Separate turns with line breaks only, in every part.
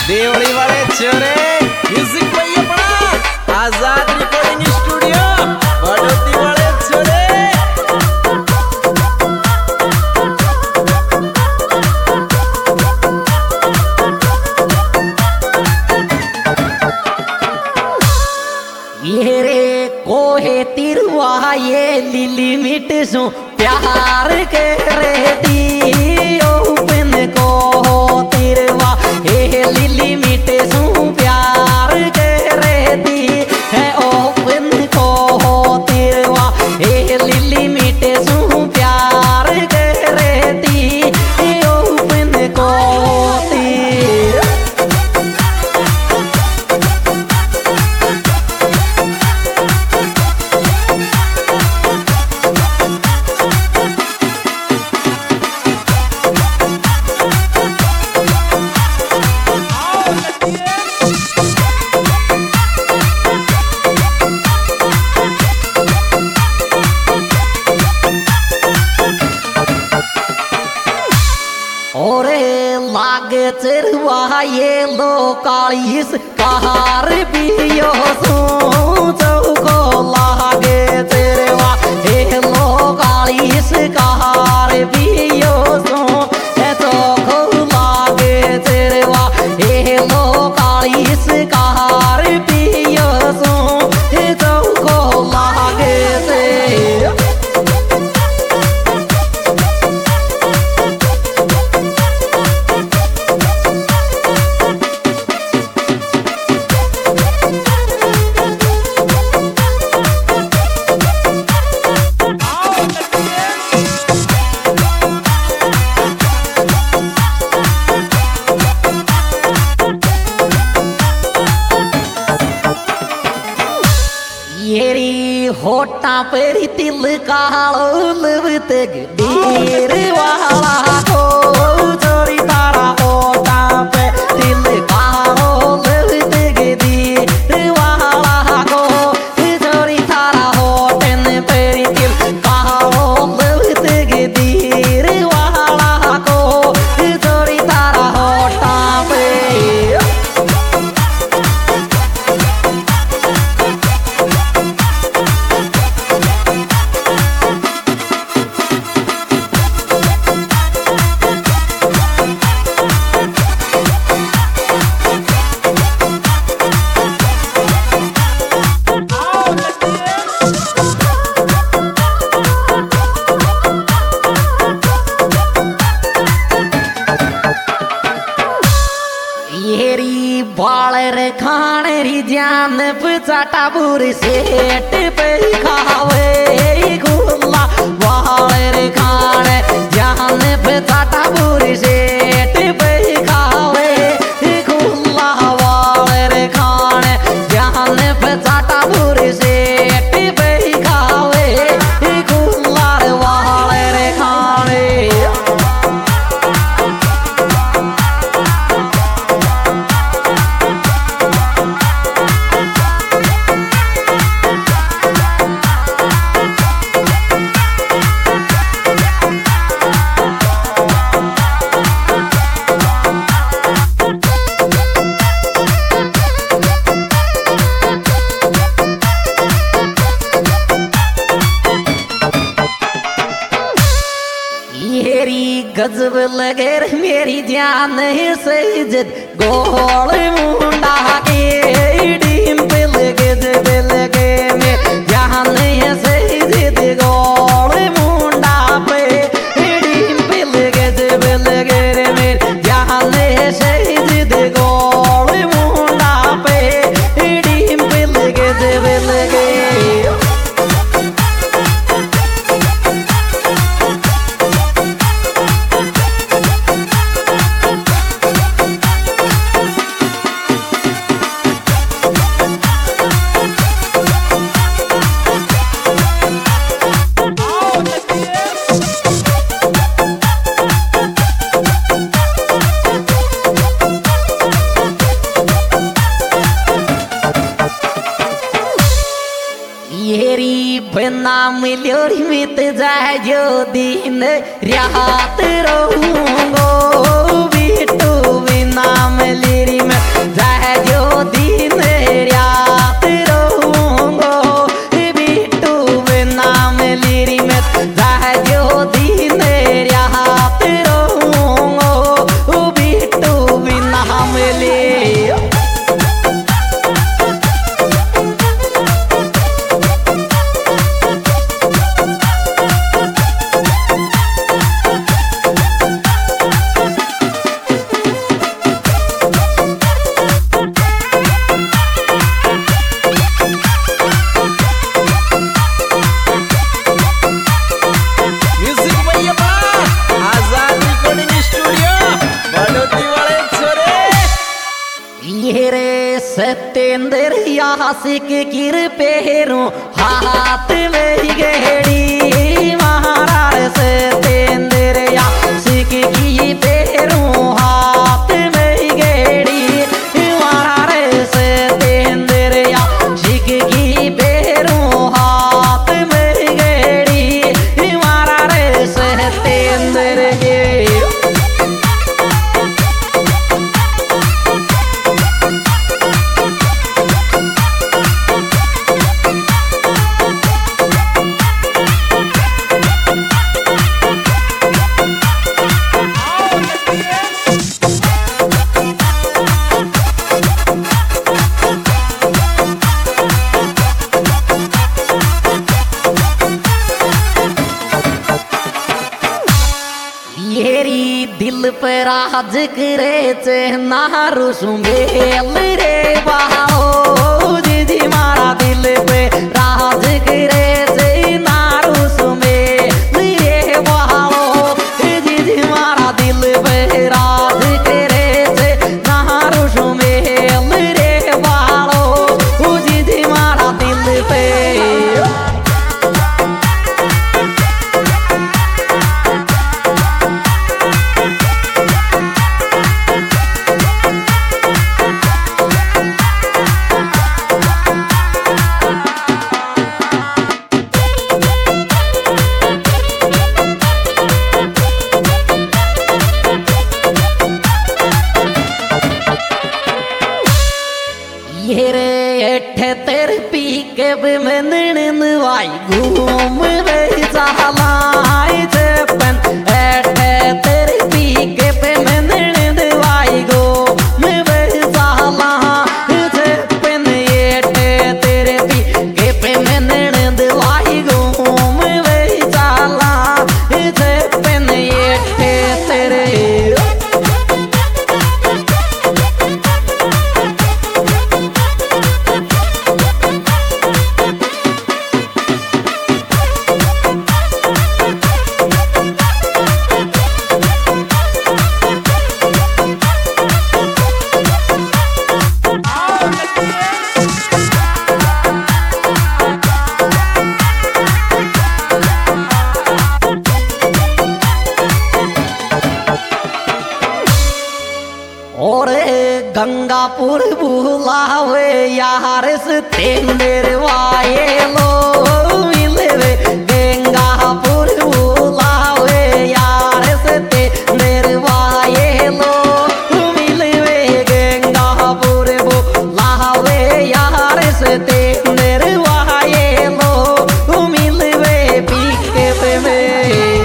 देवड़ी वाले छोरे म्यूजिक भाई अपना आजाद रिकॉर्डिंग स्टूडियो बड़ौती वाले छोरे।
ये रे कोहे तिरवा ये लिली मिट सो प्यार के रेती ओपन को तिरवा ये लिली मिट सो प्यार के रेती है ओपन को तिरवा ये लिली मिट सो प्यार के रेती ओपन को तिर। लागे चरवा ये लो कालीस कहार पियो चौको लागे चरवा ये लो कालीस कहार पियो चौको लागे चरवा ये लो कालीस कहार पियो चौको लागे से। होटा पर तिल कालो लवत गडीर वाला को चोरी तारा होटा पे तिल कालो लवत गडीर वाला को चोरी तारा होटन पर तिल कालो लवत गडीर वाला को चोरी तारा होटा पे। बालर खाने री जान चाटा बुरी सेट पे खावे गुल्ला बालर खाने जान चाटा बुरी सेट पे खावे गुल्ला बालर खाने जान चाटा बुरी सेट पे खावे गुल्ला बालर खाने। गजब लगे मेरी जान से इज्जत गोल मुंडा के डिम्पल गजब लगे मेरी जान से इज्जत गोल मुंडा पे डिम्पल गजब लगे मेरी जान से इज्जत गोल मुंडा पे डिम्पल गजब लगे। नाम लियोरी मित जाए जो दिन रात रहूंगो बिटू भी नाम लिरी में तेंदर यासिक किर पेरो हाथ में गेड़ी महाराज से तेंदर यासिक की पेरो हाथ में गेड़ी महाराज से तेंदर यासिक की पेरो हाथ में गेड़ी महाराज से तेंदर दिल पर राज करे चे नारू सुमेल रे बाहो दीदी मारा दिल पे राज करे चे नारू सुमेल रे बाहो दीदी मारा दिल पे राज करे चे नारू सुमेल रे बाहो दीदी मारा दिल पे तेरे पी के बिमन वाई घूम वे चालाई जपन तेरे पी के बिमन वाई घूम वे चाला जपन तेरे पी के बिमन वाई घूम वे चाला जपन तेरे और गंगापुर बुलावे यार से तेंदर वाये लो मिलवे गंगापुर बुलावे यार से तेंदर वाये लो मिलवे गंगापुर बुलावे यार से तेंदर वाये लो मिलवे पीके पे में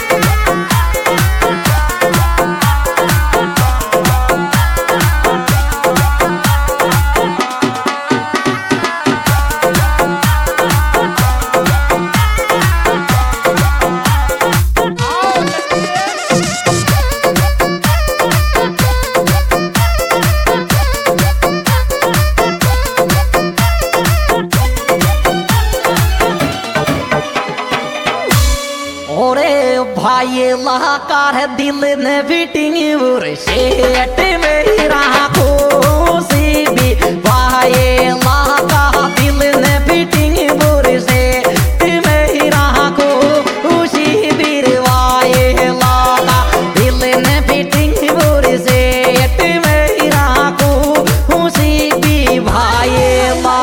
भाई लाकार दिल ने फिटिंग सेट मेरा खुशी भी भाई लाका दिल ने फिटिंग सेट मेरा खुशी भी भाई लाका दिल ने फिटिंग सेट मेरा खुशी भी भाई ला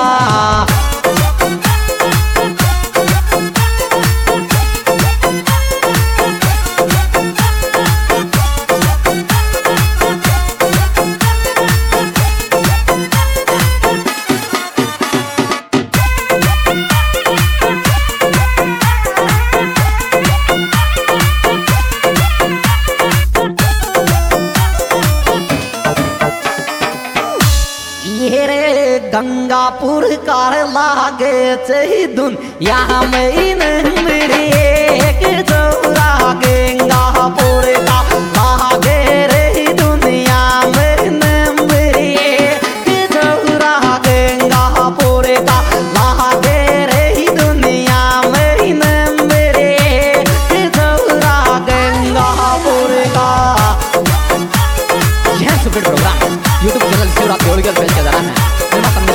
गंगापुर कार लागे चही दुनिया में मेरी एक चौरा गंगापुर का लागे रे दुनिया में मेरी एक चौरा गंगापुर का लागे रे दुनिया में मेरी एक चौरा गंगापुर का। यह super programme YouTube channel Shivratri original page के द्वारा है।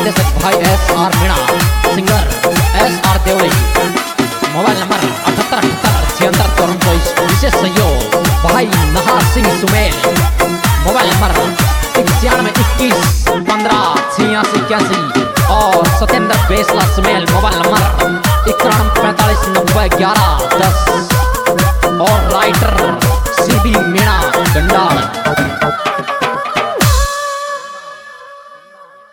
फैसला स्मेल। मोबाइल नंबर 91 45 90 11 10 और राइटर